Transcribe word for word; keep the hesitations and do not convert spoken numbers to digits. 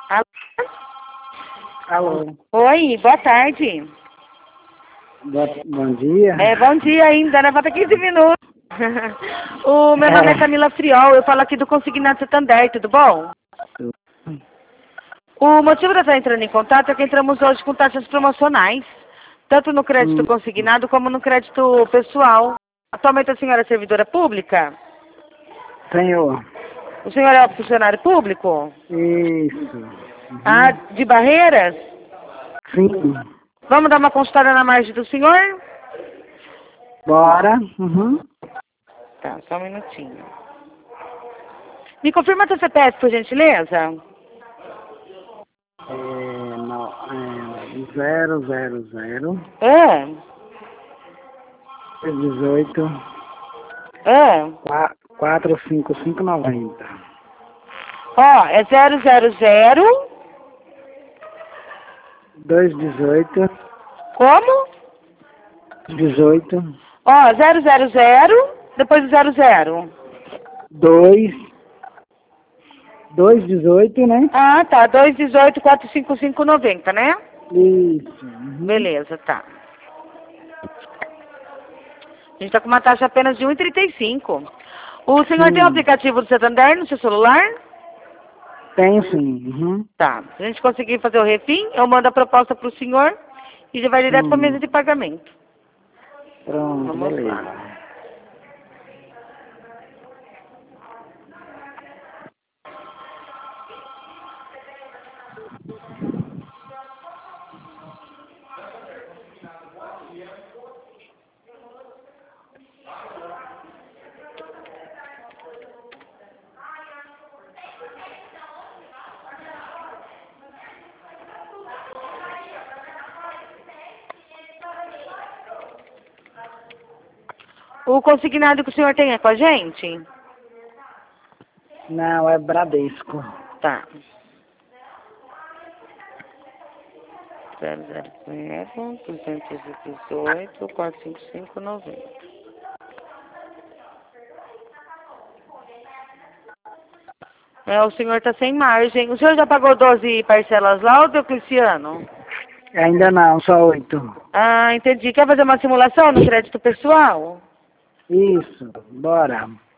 Alô? Alô. Oi, boa tarde. Bo bom dia. É, bom dia ainda, né? Falta quinze minutos. O meu nome é Camila Friol, eu falo aqui do Consignado Santander, tudo bom? O motivo de eu estar entrando em contato é que entramos hoje com taxas promocionais, tanto no crédito Hum. consignado como no crédito pessoal. Atualmente a senhora é servidora pública? Senhor. O senhor é funcionário público? Isso. Uhum. Ah, de Barreiras? Sim. Vamos dar uma consultada na margem do senhor? Bora. Uhum. Tá, só um minutinho. Me confirma seu C P F, por gentileza? É, no, é, zero, zero, zero, Ah, dezoito, ah. quatro, cinco, cinco, noventa. Ó, é zero zero zero. Dois, dezoito, Como? dezoito, Ó, zero zero zero, depois do zero zero. dois, dois, dezoito, né? Ah, tá. dois dezoito, quatro cinco cinco, noventa, né? Isso. Uhum. Beleza, tá. A gente tá com uma taxa apenas de um e trinta e cinco. O senhor Sim. tem o aplicativo do Santander no seu celular? Tem sim. Uhum. Tá. Se a gente conseguir fazer o refim, eu mando a proposta pro senhor e já vai direto pra Hum. mesa de pagamento. Pronto, Vamos beleza. lá. O consignado que o senhor tem é com a gente? Não, é Bradesco. Tá. zero zero zero, duzentos e dezoito, quatrocentos e cinquenta e cinco, noventa. É, o senhor está sem margem. O senhor já pagou doze parcelas lá, ô Diocleciano? Ainda não, só oito. Ah, entendi. Quer fazer uma simulação no crédito pessoal? Isso, bora.